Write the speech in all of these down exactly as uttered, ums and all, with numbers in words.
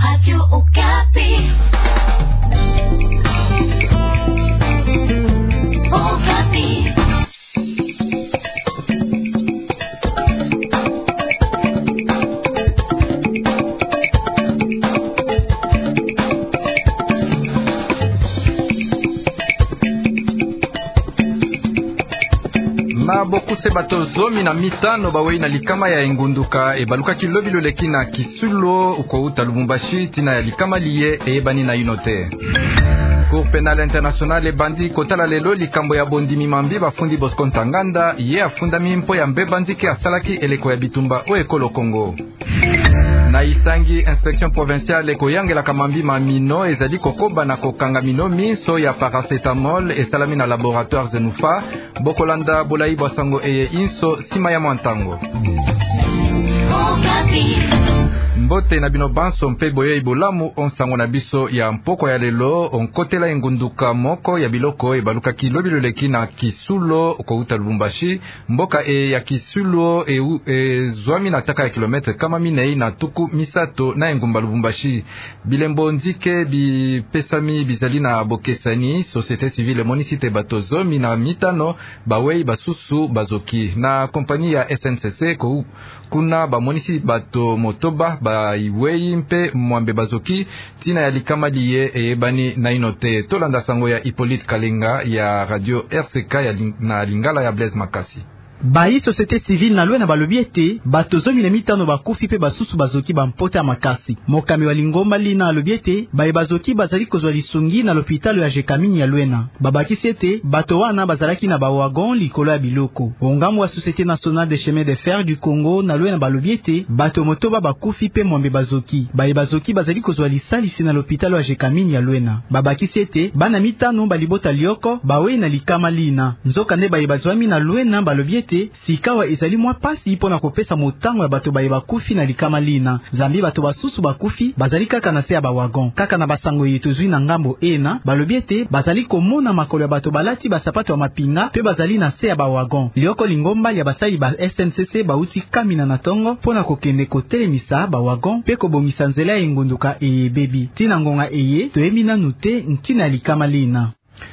Radio Okapi. Okapi. Na bokuse bato zomi na mitano bawei na likama ya engunduka ebaluka kilobi loleki na Kisulo uko uta Lubumbashi tina ya likama liye eyebani na inote. Cour pénale internationale ebandi kotala lelo likambo ya bondimi mambi bafundi Bosco Ntaganda ye afundami mpo ya mbeba ndike asalaki eleko ya bitumba o ekolo Kongo. Na isangi inspection provinciale koyangela kamambi mamino ezali kokoba na kokanga mino miso ya paracetamol esalami na laboratoire Zenufa bokolanda bolai basango eye inso sima ya mwantango. Mbote na bino banso mpe boye ibolamu onsango na biso ya mpoko ya lelo onkotela engunduka moko ya biloko ebaluka kilobi loleki na Kisulo kouta Lubumbashi mboka e ya Kisulo e, e zwami na taka ya kilometre kama minei na tuku misato na engumba Lubumbashi bilembo ndike bipesami bizali na bokesani société civile monisite bato zomi na mitano bawei basusu bazoki na kompani ya S N C C kou kuna ba monisi bato motoba ba iwei mpe mwambe bazoki tina ya likama liye eyebani na inote tolanda sango ya Hippolyte Kalenga ya radio R C K ya na Lingala ya Blaise Makasi. Bayi société civile na lwe na balobi ete bato zomi na mitano bakufi pe basusu bazoki bampote ya makasi. Mokami wa Lingomba lina alobi ete bayi bazoki bazali kozwa lisungi na l'hôpital ya Jekamini ya Lwena. Babakisi ete bato wana bazalaki na bawagon likolo ya biloko. Ongamu wa Société nationale des chemins de fer du Congo na lwe na balobi ete bato motoba bakufi pe mwambe bazoki. Bayi bazoki bazali kozwa lisalisi na l'hôpital ya Jekamini ya Lwena. Babakisi ete bana mitano balibota lioko bawe na likama lina. Nzoka ne bayi bazwami na Lwena balobi ete sikawa ezali mwa pasi pona kopesa motango ya bato baye bakufi na likama lina. Zambi bato basusu bakufi bazali kaka na se ya bawagon. Kaka na basango yetozwi na ngambo ena balobi ete bazali komona makolo ya bato balati basapato ya mapinga pe bazali na se ya bawagon. Lioko Lingomba ya basali ba S N C C bauti kamina na tongo pona kokende kotelemisa bawagon pe kobongisa nzela ya engunduka eye bebi. Tina ngonga eye toyemina nute ntina likama lina.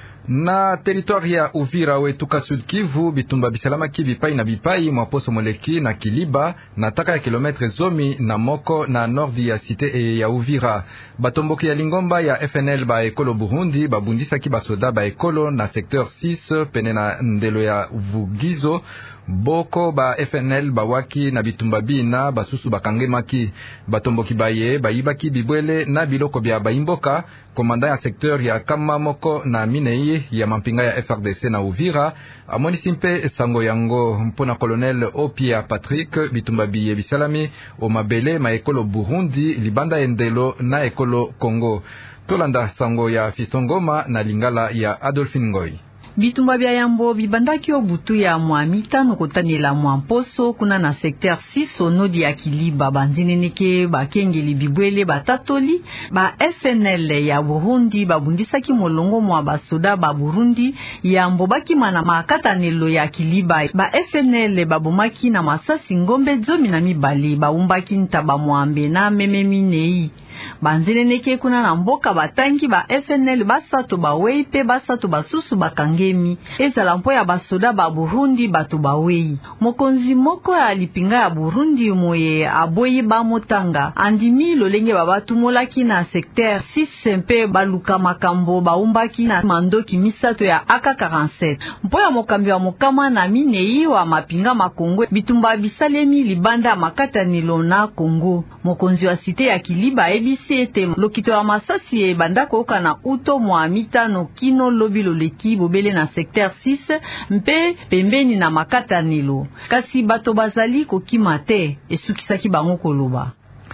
Na territoire ya Uvira wetuka Sud Kivu bitumba bisalama kibipai na bipai mwaposo moleki na Kiliba na taka ya kilometre zomi na moko na nordi ya cité ya Uvira. Batomboki ya Lingomba ya F N L ba ekolo Burundi babundisa ki basoda ba ekolo na secteur six pene na ndelo ya Vugizo boko ba F N L bawaki na bitumba bina basusu bakangemaki. Batomboki baye bayibaki bibwele na biloko bya baimboka. Komanda ya secteur ya Kama moko na Minei ya mampinga ya F R D C na Uvira amonisi mpe sango yango mpona colonel Opia Patrick bitumba biye bisalami o mabele ma ekolo Burundi libanda endelo na ekolo Congo. Tolanda sango ya Fistongoma na Lingala ya Adolphine Ngoy. Bitumba bya yambo bibandaki obutu ya mwa mitano kotanela mwa mposo kuna na secteur six onodi ya Kiliba banzineneke bakengeli bibwele batatoli ba F N L ya Burundi babundisaki molongo mwa basoda ba Burundi yambo bakima na makatanelo ya Kiliba. Ba F N L babomaki na masasi ngombe zomi na mibale baumbaki ntaba mwambe na meme minei. Banzineneke kuna na mboka batangi ba F N L basato bawei pe basato basusu bakangemi ezala mpo ya basoda ba Burundi bato bawei. Mokonzi moko ya lipinga ya Burundi moye aboyi ba motanga andimi lolenge babatumolaki na secteur six mpe baluka makambo baumbaki na mandoki misato ya A K quarante-sept mpo ya mokambi wa mokama na minei wa mapinga makongo bitumba bisalemi libanda makatanilo na Kongo. Mokonzi wa cité ya Kiliba ebisi ete lokito ya masasi e bandako oka na uto mwa mitano kino lobi loleki bobele na secteur six mpe pembeni na makatanilo kasi bato bazali kokima te esukisaki bango koloba.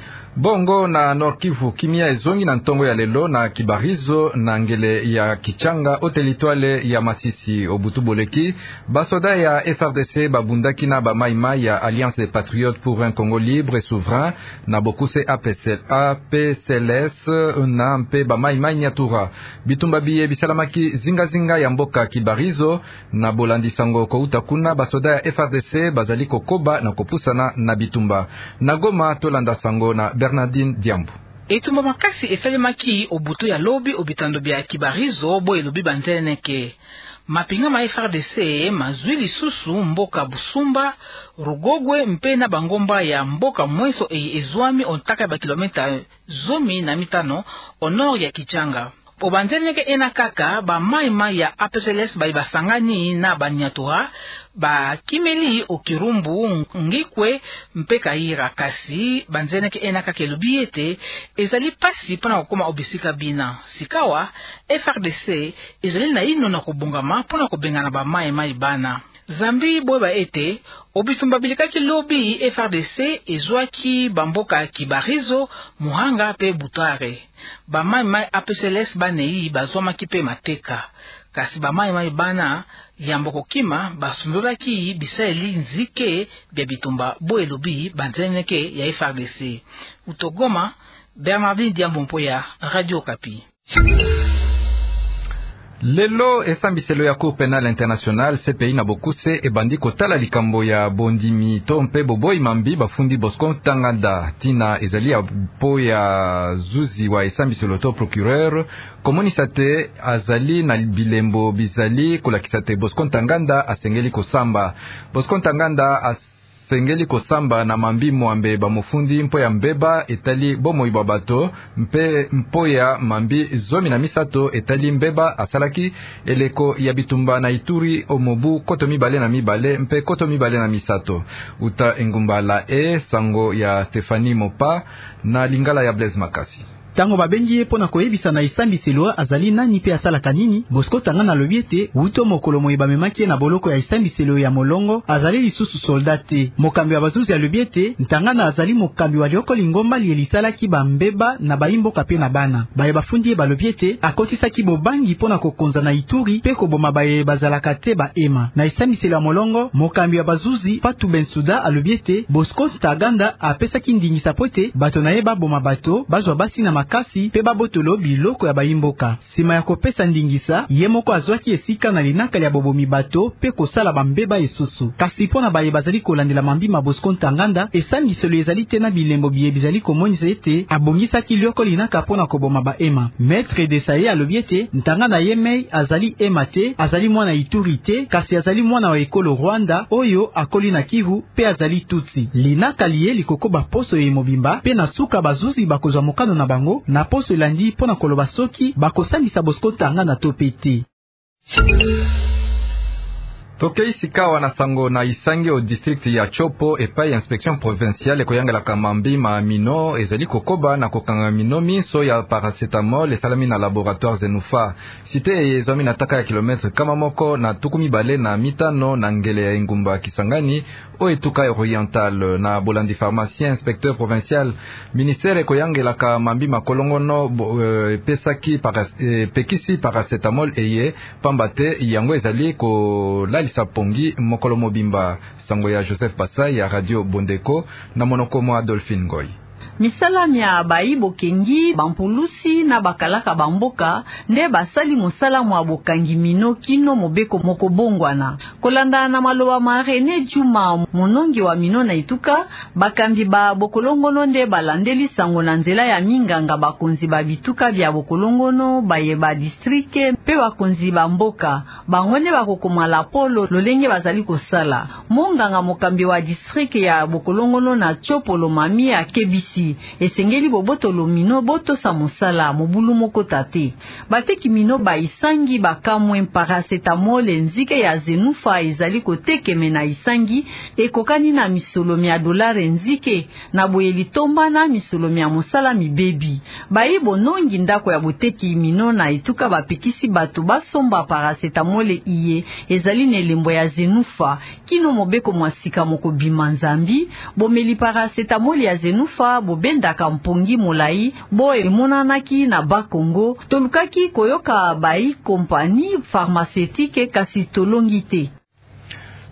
Bongo na Nord Kivu kimia ezongi na ntongo ya lelo na Kibarizo na ngele ya Kichanga hotel Etoile ya Masisi obutu boleki basoda ya F R D C babundaki na ba maimai ya Alliance des Patriotes pour un Congo libre et souverain na bokuse A P C L S na mpe ba maimai Nyatura bitumba biye bisalamaki zinga zinga ya mboka Kibarizo na bolandi sango ko utakuna basoda ya F R D C bazali kokoba na kopusana na bitumba na Goma tolanda sango na Bernardine Diambu. etumba makasi esalemaki obuto ya lobi obitando bya Kibarizo bo elobi banzeneke mapinga ma F R D C mazwi lisusu mboka Busumba Rugogwe mpe na bangomba ya mboka Mweso e ezwami ontaka ba kilomita zomi na mitano au nord ya Kichanga. Obanzeneke ena kaka ba maima ya A P C L S ba ibasangani na banyatura ba kimeli okirumbu ngikwe mpe kaira kasi banzeneke ena kaka elubiete ezali pasi pona kokoma obisika bina sikawa F R D C ezali na ino na kobungama pona kobengana ba maima ibana Zambi boba ete obitumba bilikaki lobi F R D C ezwaki bamboka Kibarizo Muhanga pe Butare ba maima A P C L S banei bazomaki pe mateka kasi ba maima bana yamboko kima basundolaki bisaeli nzike bya bitumba bo elobi banzeneke ya F R D C Utogoma Bernardine Diambompo ya Radio Okapi. Lelo esambiselo ya Cour Pénale Internationale C P I na Bokuse ebandi kotala likambo ya bondimi to mpe boboyi mambi bafundi Bosco Ntaganda tina ezali ya po ya zuzi wa esambiselo to procureur komonisa te azali na bilembo bizali kolakisa te Bosco Ntaganda asengeli kosamba Bosco Ntaganda as sengeli kosamba na mambi mwambe ba mufundi mpo ya mbeba etali bomoi babato mpe mpo ya mambi zomi na misato etali mbeba asalaki eleko ya bitumba na Ituri omobu koto mibale na mibale mpe koto mibale na misato uta engumba la e sango ya Stephanie Mopa na lingala ya Blaise Makasi. Tango babengi ye pona koyebisa na esambiselo azali nani pe asalaka nini Bosco Ntaganda alobi ete uto mokolo moyeba memaki na boloko ya esambiselo ya molongo azali lisusu soldat te mokambi wa bazuzi alobi ete Ntaganda azali mokambi wa lioko lingomba lielisalaki bambeba na bayimboka pe na bana baye bafundi balobi ete akotisaki bobangi pona kokonza na Ituri pe koboma baye bazalaka te ba ema na esambiselo ya molongo mokambi wa bazuzi Fatou Bensouda alobi ete Bosco Ntaganda apesaki ndingisa pote bato na ye baboma bato bazwa basi na makasi pe babotolo biloko ya bayimboka sima ya kopesa ndingisa ye moko azwaki esika na linakali ya bobomi bato pe kosala bambeba esusu kasi pona baye bazali kolandela mambima Bosco Ntaganda esambiselo ezali te na bilembo biye bizali komonisa ete abongisaki lioko linaka pona koboma ba ema maître de saye alobi ete Ntaganda ye mei azali ema te azali mwana Ituri te kasi azali mwana wa ekolo Rwanda oyo akoli na Kivu pe azali Tutsi linakali ye likoko baposo ye mobimba pe na suka bazuzi bakozwa mokano na bango na poso elandi pona koloba soki bakosambisa Bosco Ntaganda to pete. Tokei sikawa na sango na isangi au district ya Chopo epai inspection provinciale koyangala kamambi ma mino ezali kokoba na kokanga mino miso ya paracetamol esalami na laboratoire Zenufa cité ezami na taka ya kilometre kama moko na tukumi bale na mitano na ngele ya Ingumba Kisangani o etuka oriental na bolandi pharmacien inspecteur provincial ministère koyangela kamambi makolongono uh, pesaki para, uh, pekisi paracetamol eye pambate yango ezali ko lali Sapongi mokolo mobimba sango ya Joseph Basai ya Radio Bondeko na monokomo Adolphine Ngoy. Misala ya baibo kengi bampulusi na bakalaka bamboka nde basali musala mwa bokangi mino kino mobeko moko bongwana kolanda na maloba ma René Juma monongi wa mino na ituka bakambi ba bokolongono nde balandeli sango na nzela ya minganga bakonzi ba bituka bya bokolongono baye ba district pe bakonzi ba mboka bangone bakokoma la polo lolenge bazali kosala monganga mokambi wa district ya bokolongono na Chopolo mami ya Kebisi esengeli boboto lomino boto sa mosala mobulu moko tate bateki mino ba isangi bakamwe paracetamol nzike ya Zenufa ezali kotekeme na isangi ekokani na misolomi ya dolare nzike na boyeli tomba na misolomi ya mosala mibebi bayibo nongi ndako ya boteki mino na etuka bapekisi bato basomba paracetamol iye ezali na elembo ya Zenufa kino mobeko mwasika moko bima Nzambi bomeli paracetamol ya Zenufa bendaka mpongi molai bo emonanaki na Bakongo tolukaki koyoka bai kompani pharmaceutique kasi tolongi te.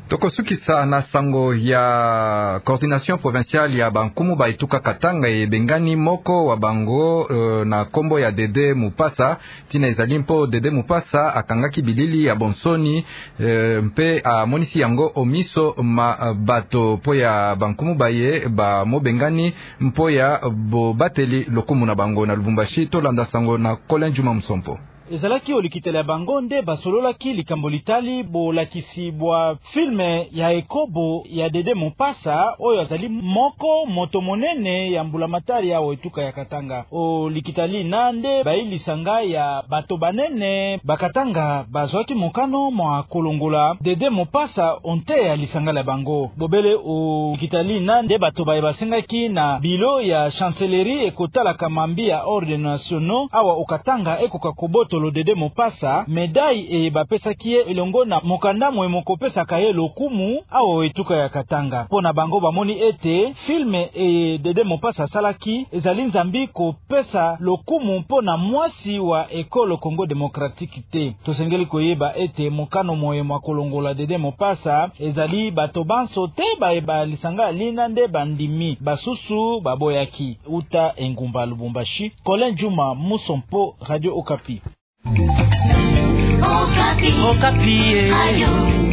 Tokosukisa na sango ya coordination provinciale ya bankumu baituka Katanga ebengani moko wa bango uh, na kombo ya Dede Mupasa tina ezali mpo Dede Mupasa akangaki bilili ya bonsoni uh, mpe amonisi yango omiso ma bato po ya bankumu baye ba mobengani mpo ya bo bateli lokumu na bango na Lubumbashi. Tolanda sango na Colin Juma Musompo. Ezalaki olikitela bango nde basololaki likambo litali bolakisi bwa filme ya ekobo ya Dede Mupasa oyo azali moko moto monene ya mbulamatari ya etuka ya Katanga. Olikitali nande bailisanga ya bato banene bakatanga bazwaki mokano mwa kolongola Dede Mupasa onte ya lisanga la bango. Bobele olikitali nande bato baye basengaki na bilo ya chancellerie ekotala kamambi ya ordre nationaux awa okatanga ekoka koboto lo Dede Mupasa medai e bapesa kie elongo na mokanda mwe mokopesa kaye lokumu awo etuka ya Katanga. Pona bango bamoni ete filme e Dede Mupasa salaki ezali nzambi ko pesa lokumu pona mwasi wa ekolo Congo Democratique te. Tosengeli koyeba ete mokano moye mwa kolongola Dede Mupasa ezali bato banso te bae ba lisanga lina nde bandimi basusu baboyaki. Uta Engumba Lubumbashi. Colin Juma Musompo, Radio Okapi. Okapi. Okapi. Ayo.